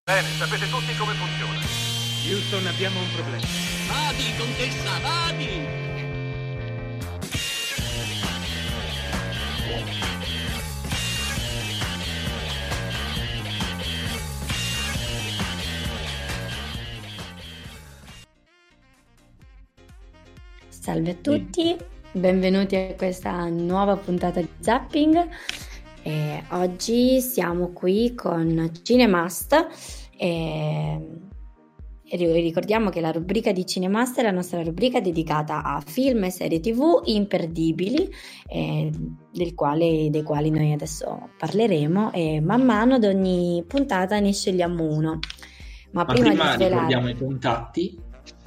Bene, sapete tutti come funziona. Houston, abbiamo un problema. Vadi, contessa, vadi! Salve a tutti, benvenuti a questa nuova puntata di Zapping. Oggi siamo qui con Cinemast e ricordiamo che la rubrica di Cinemast è la nostra rubrica dedicata a film e serie TV imperdibili, dei quali noi adesso parleremo, e man mano ad ogni puntata ne scegliamo uno. Ma prima ricordiamo i contatti.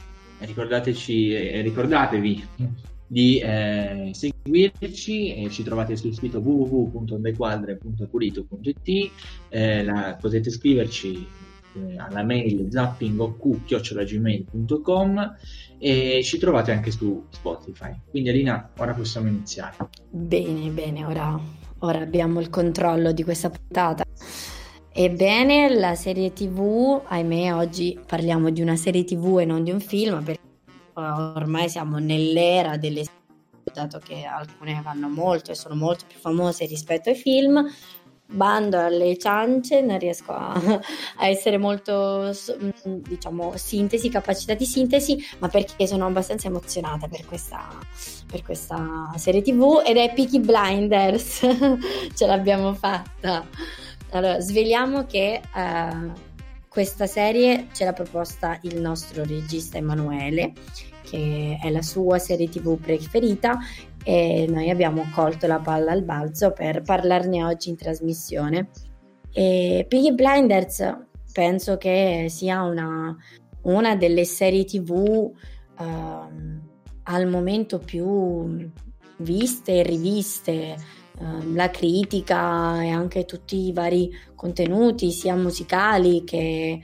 Ricordatevi di seguirci, e ci trovate sul sito www.ondequadre.pulito.it. Potete scriverci alla mail zappingoq@gmail.com e ci trovate anche su Spotify. Quindi Alina, ora possiamo iniziare. Bene, ora abbiamo il controllo di questa puntata. Ebbene, la serie TV, ahimè, oggi parliamo di una serie TV e non di un film, perché ormai siamo nell'era delle serie, dato che alcune vanno molto e sono molto più famose rispetto ai film. Bando alle ciance, non riesco a essere molto, capacità di sintesi, ma perché sono abbastanza emozionata per questa serie TV, ed è Peaky Blinders. Ce l'abbiamo fatta. Allora, sveliamo che questa serie ce l'ha proposta il nostro regista Emanuele, che è la sua serie TV preferita, e noi abbiamo colto la palla al balzo per parlarne oggi in trasmissione. E Peaky Blinders penso che sia una delle serie TV al momento più viste e riviste. La critica e anche tutti i vari contenuti, sia musicali che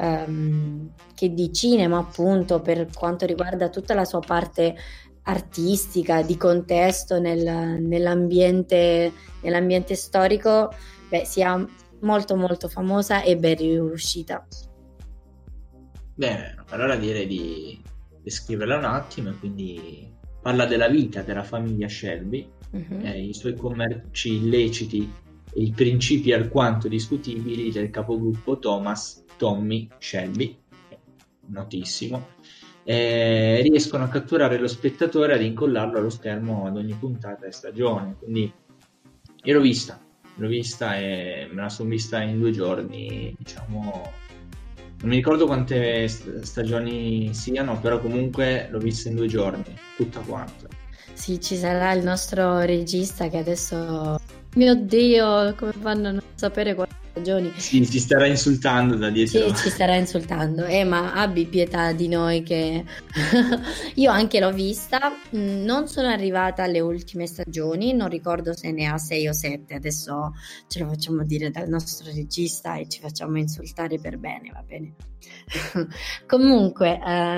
di cinema, appunto, per quanto riguarda tutta la sua parte artistica, di contesto nell'ambiente storico, sia molto molto famosa e ben riuscita. Bene, allora direi di descriverla un attimo. Quindi parla della vita della famiglia Shelby, i suoi commerci illeciti e i principi alquanto discutibili del capogruppo Tommy Shelby, notissimo, riescono a catturare lo spettatore, ad incollarlo allo schermo ad ogni puntata e stagione. Quindi io l'ho vista e me la sono vista in 2 giorni, diciamo. Non mi ricordo quante stagioni siano, però comunque l'ho vista in 2 giorni, tutta quanta. Sì, ci sarà il nostro regista che adesso, mio Dio, come fanno a non sapere quante stagioni? Sì, ci starà insultando da dietro. Sì, ci starà insultando, ma abbi pietà di noi, che io anche l'ho vista, non sono arrivata alle ultime stagioni, non ricordo se ne ha 6 o 7, adesso ce lo facciamo dire dal nostro regista e ci facciamo insultare per bene, va bene? Comunque,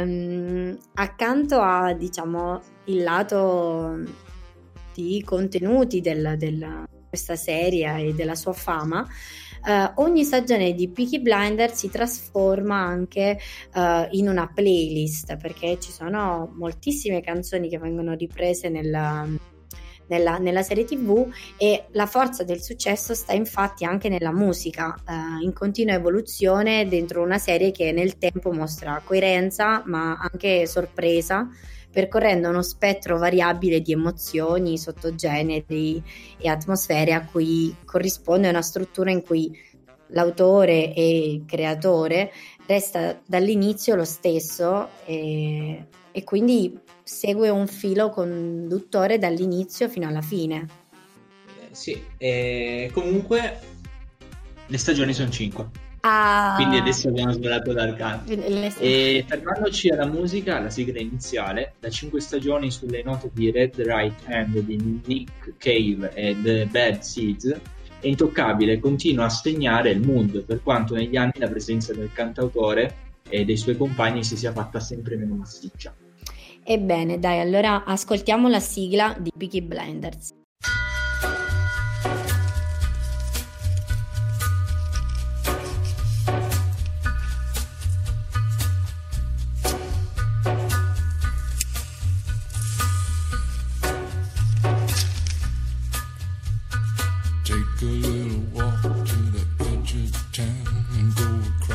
accanto a, diciamo, il lato di contenuti della questa serie e della sua fama, ogni stagione di Peaky Blinders si trasforma anche in una playlist, perché ci sono moltissime canzoni che vengono riprese nella serie TV, e la forza del successo sta infatti anche nella musica, in continua evoluzione dentro una serie che nel tempo mostra coerenza ma anche sorpresa, percorrendo uno spettro variabile di emozioni, sottogeneri e atmosfere a cui corrisponde una struttura in cui l'autore e il creatore resta dall'inizio lo stesso, e quindi segue un filo conduttore dall'inizio fino alla fine. Sì, comunque le stagioni sono 5. Ah, quindi adesso abbiamo svelato l'arcano. E fermandoci alla musica, la sigla iniziale, da 5 stagioni sulle note di Red Right Hand di Nick Cave e The Bad Seeds, è intoccabile, continua a segnare il mood, per quanto negli anni la presenza del cantautore e dei suoi compagni si sia fatta sempre meno massiccia. Ebbene, dai, allora ascoltiamo la sigla di Peaky Blinders.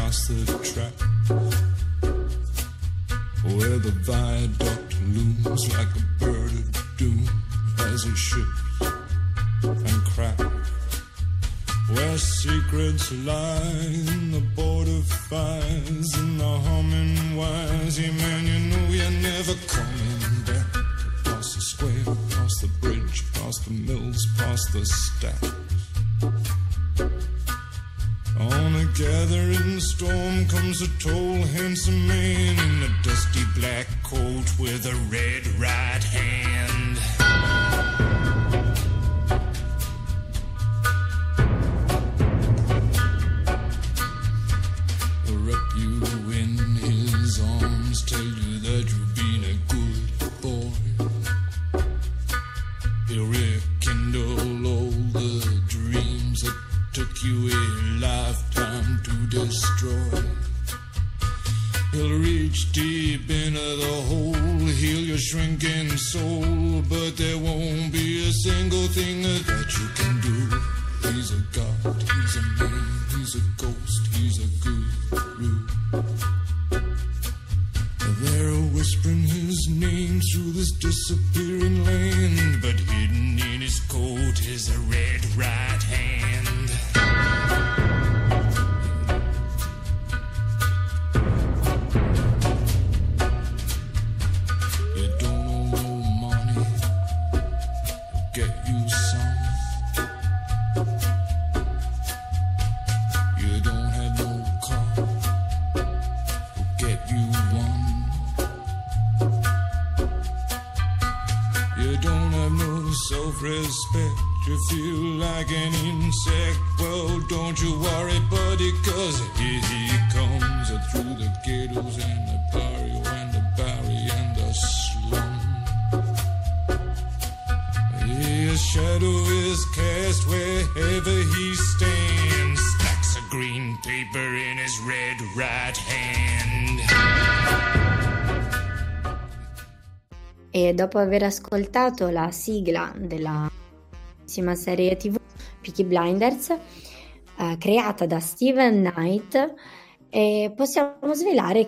past the track, where the viaduct looms like a bird of doom as it shifts and cracks, where secrets lie in the border fires and the humming wires. Yeah, man, you know you're never coming back. Past the square, past the bridge, past the mills, past the stacks. On a gathering storm comes a tall, handsome man in a dusty black coat with a red right hand. Wrap you in his arms, tell you that you've been a good boy. He'll rekindle all the dreams that took you a lifetime to destroy. He'll reach deep into the hole, heal your shrinking soul, but there won't be a single thing that you can do. He's a god, he's a man, he's a ghost, he's a guru. They're whispering his name through this disappearing land, but hidden in his coat is a red right hand. You don't owe no money, get you some. You don't have no car, get you one. You don't have no self-respect, you feel like an insect. Well, don't you worry, buddy, cause here he comes through the ghettos and the barrio and the barry and the slum. His shadow is cast wherever he stands, stacks of green paper in his red right hand. E dopo aver ascoltato la sigla della serie TV Peaky Blinders, creata da Steven Knight, possiamo svelare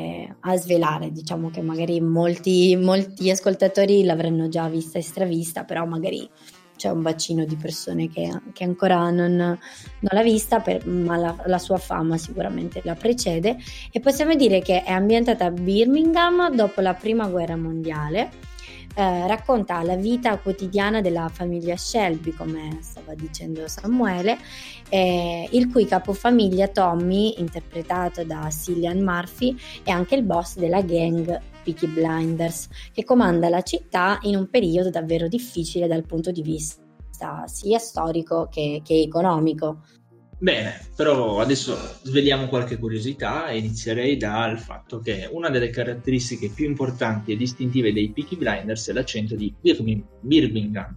diciamo che magari molti ascoltatori l'avranno già vista e stravista, però magari c'è un bacino di persone che ancora non l'ha vista, ma la sua fama sicuramente la precede, e possiamo dire che è ambientata a Birmingham dopo la prima guerra mondiale. Racconta la vita quotidiana della famiglia Shelby, come stava dicendo Samuele, il cui capofamiglia Tommy, interpretato da Cillian Murphy, è anche il boss della gang Peaky Blinders, che comanda la città in un periodo davvero difficile dal punto di vista sia storico che economico. Bene, però adesso sveliamo qualche curiosità e inizierei dal fatto che una delle caratteristiche più importanti e distintive dei Peaky Blinders è l'accento di Birmingham.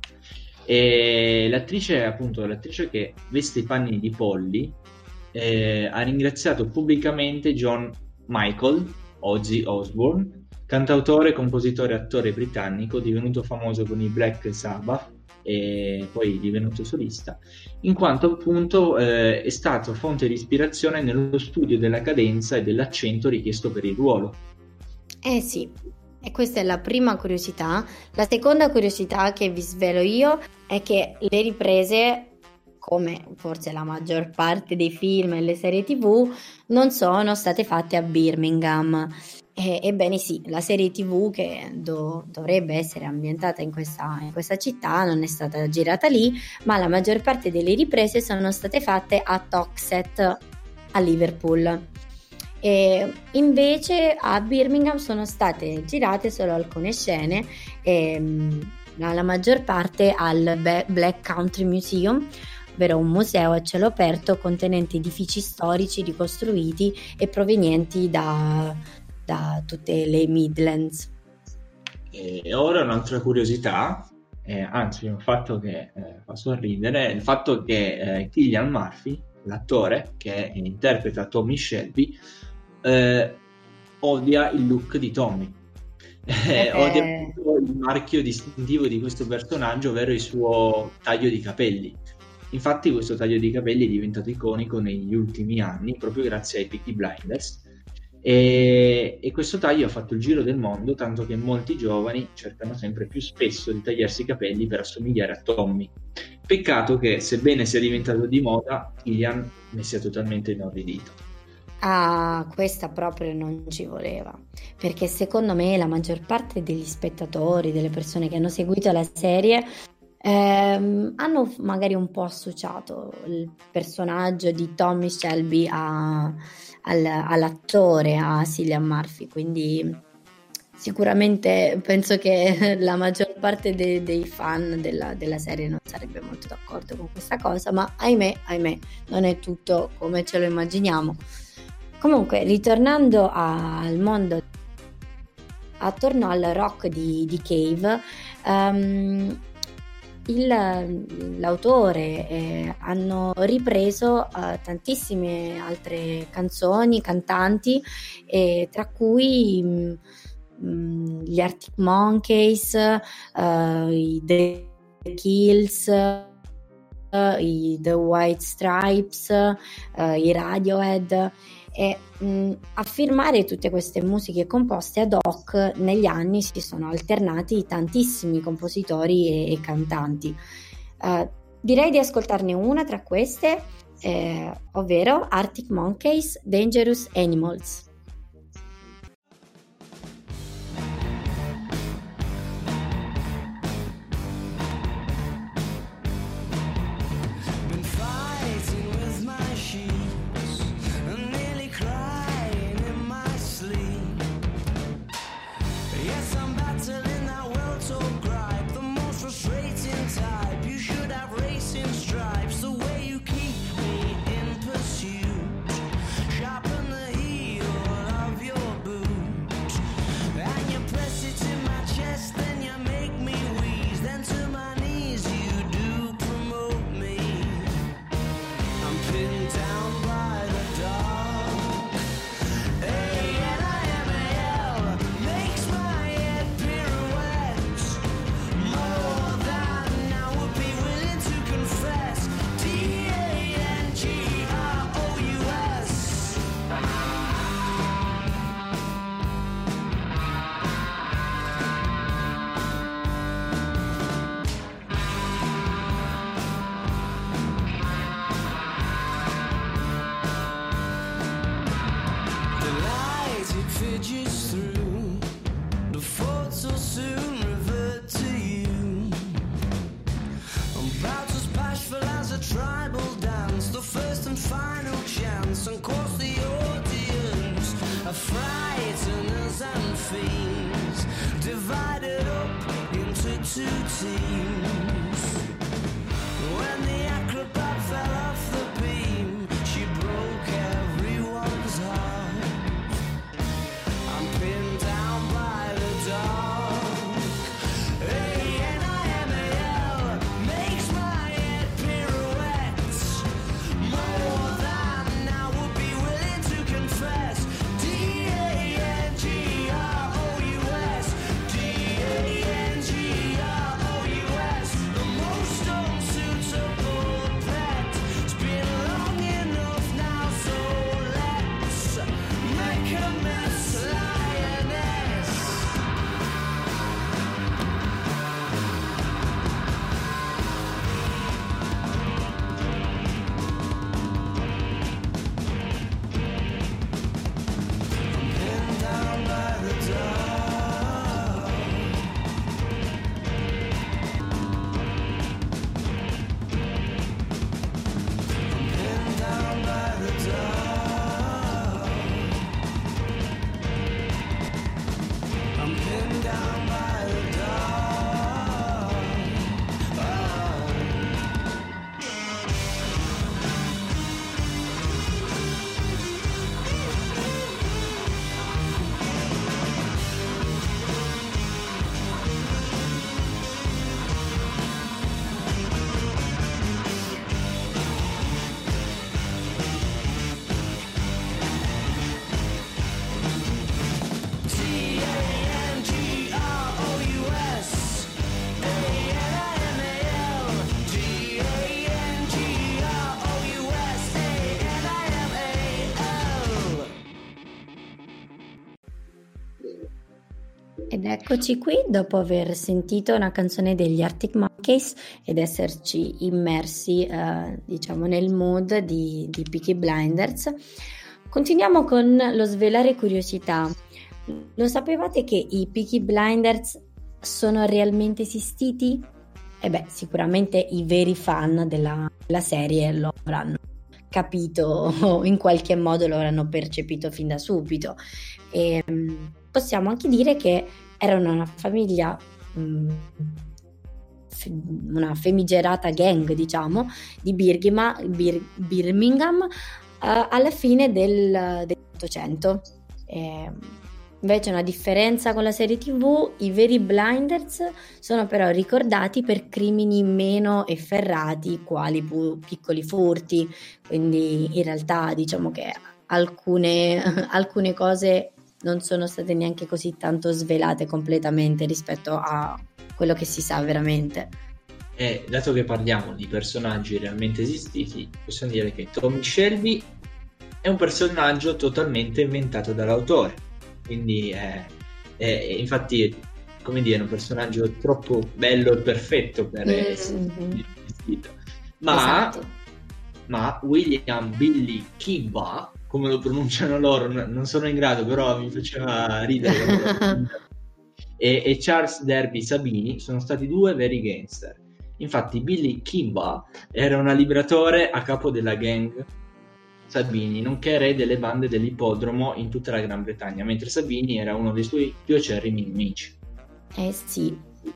E l'attrice che veste i panni di Polly ha ringraziato pubblicamente John Michael, Ozzy Osbourne, cantautore, compositore e attore britannico divenuto famoso con i Black Sabbath e poi divenuto solista, in quanto appunto è stato fonte di ispirazione nello studio della cadenza e dell'accento richiesto per il ruolo. Sì, e questa è la prima curiosità. La seconda curiosità che vi svelo io è che le riprese, come forse la maggior parte dei film e le serie TV, non sono state fatte a Birmingham. Ebbene sì, la serie TV che dovrebbe essere ambientata in questa città non è stata girata lì, ma la maggior parte delle riprese sono state fatte a Toxteth, a Liverpool. E invece a Birmingham sono state girate solo alcune scene, la maggior parte al Black Country Museum, ovvero un museo a cielo aperto contenente edifici storici ricostruiti e provenienti da tutte le Midlands. E ora un'altra curiosità, anzi un fatto che fa sorridere, è il fatto che Cillian Murphy, l'attore che interpreta Tommy Shelby, odia il look di Tommy, odia il marchio distintivo di questo personaggio, ovvero il suo taglio di capelli. Infatti questo taglio di capelli è diventato iconico negli ultimi anni proprio grazie ai Peaky Blinders, e questo taglio ha fatto il giro del mondo, tanto che molti giovani cercano sempre più spesso di tagliarsi i capelli per assomigliare a Tommy. Peccato che, sebbene sia diventato di moda, Killian ne sia totalmente inorridito. Ah, questa proprio non ci voleva, perché secondo me la maggior parte degli spettatori, delle persone che hanno seguito la serie, hanno magari un po' associato il personaggio di Tommy Shelby all'attore, a Cillian Murphy, quindi sicuramente penso che la maggior parte dei fan della serie non sarebbe molto d'accordo con questa cosa, ma ahimè, non è tutto come ce lo immaginiamo. Comunque, ritornando al mondo attorno al rock di Cave, l'autore hanno ripreso tantissime altre canzoni, cantanti, tra cui gli Arctic Monkeys, i The Kills, i The White Stripes, i Radiohead, e a firmare tutte queste musiche composte ad hoc negli anni si sono alternati tantissimi compositori e cantanti. Direi di ascoltarne una tra queste, ovvero Arctic Monkeys, Dangerous Animals. Ed eccoci qui dopo aver sentito una canzone degli Arctic Monkeys ed esserci immersi, diciamo, nel mood di Peaky Blinders. Continuiamo con lo svelare curiosità. Lo sapevate che i Peaky Blinders sono realmente esistiti? Sicuramente i veri fan della serie lo avranno capito o in qualche modo lo avranno percepito fin da subito. E possiamo anche dire che erano una famiglia, una famigerata gang, diciamo, di Birmingham alla fine dell'Ottocento. Invece una differenza con la serie TV, i veri Blinders sono però ricordati per crimini meno efferrati, quali piccoli furti, quindi in realtà diciamo che alcune cose non sono state neanche così tanto svelate completamente rispetto a quello che si sa veramente. E dato che parliamo di personaggi realmente esistiti, possiamo dire che Tommy Shelby è un personaggio totalmente inventato dall'autore. Quindi infatti, come dire, è un personaggio troppo bello e perfetto per essere esistito. Ma William Billy Kiba, come lo pronunciano loro, non sono in grado, però mi faceva ridere. e Charles Derby Sabini sono stati due veri gangster. Infatti Billy Kiba era un liberatore a capo della gang Sabini, nonché re delle bande dell'ippodromo in tutta la Gran Bretagna, mentre Sabini era uno dei suoi più acerrimi nemici. Sì,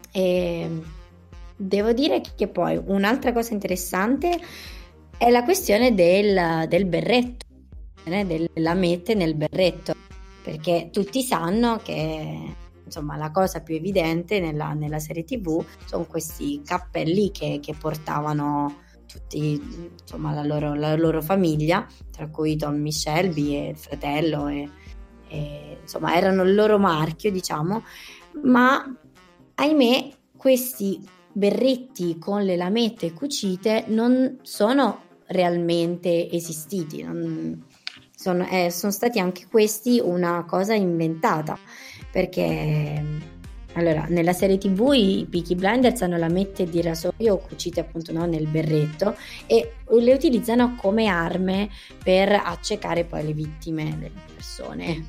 devo dire che poi un'altra cosa interessante è la questione del berretto, della mette nel berretto, perché tutti sanno che insomma la cosa più evidente nella serie TV sono questi cappelli che portavano tutti, insomma, la loro famiglia, tra cui Tommy Shelby e il fratello, e insomma erano il loro marchio, diciamo, ma ahimè questi berretti con le lamette cucite non sono realmente esistiti, sono stati anche questi una cosa inventata, perché allora, nella serie TV i Peaky Blinders hanno lamette di rasoio cucite appunto nel berretto e le utilizzano come arme per accecare poi le vittime, le persone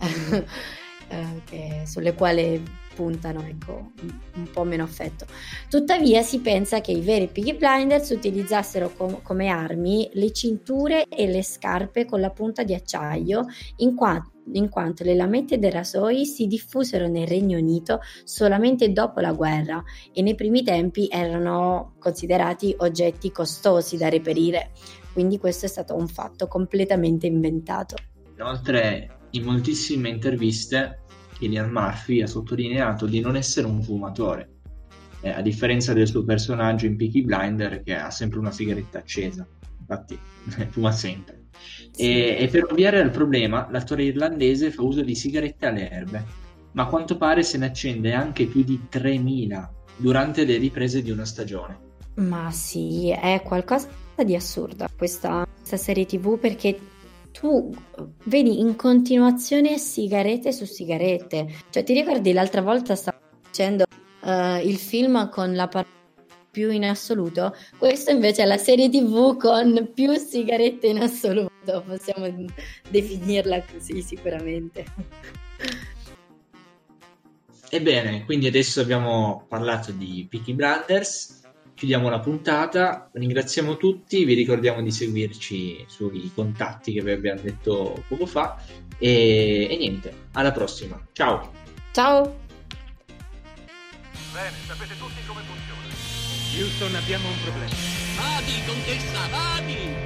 sulle quali puntano, ecco, un po' meno affetto. Tuttavia si pensa che i veri Peaky Blinders utilizzassero come armi le cinture e le scarpe con la punta di acciaio, in quanto le lamette dei rasoi si diffusero nel Regno Unito solamente dopo la guerra e nei primi tempi erano considerati oggetti costosi da reperire, quindi questo è stato un fatto completamente inventato. Inoltre, in moltissime interviste Cillian Murphy ha sottolineato di non essere un fumatore, a differenza del suo personaggio in Peaky Blinder, che ha sempre una sigaretta accesa, infatti fuma sempre. Sì. E per ovviare al problema, l'attore irlandese fa uso di sigarette alle erbe, ma a quanto pare se ne accende anche più di 3.000 durante le riprese di una stagione. Ma sì, è qualcosa di assurdo questa serie TV, perché tu vedi in continuazione sigarette su sigarette. Cioè, ti ricordi l'altra volta stavo dicendo il film con la parola più in assoluto? Questo invece è la serie TV con più sigarette in assoluto, possiamo definirla così sicuramente. Ebbene, quindi adesso abbiamo parlato di Peaky Blinders. Chiudiamo la puntata, ringraziamo tutti, vi ricordiamo di seguirci sui contatti che vi abbiamo detto poco fa e niente, alla prossima, ciao! Ciao! Bene, sapete tutti come funziona. Houston, abbiamo un problema. Vadi, contessa, vadi!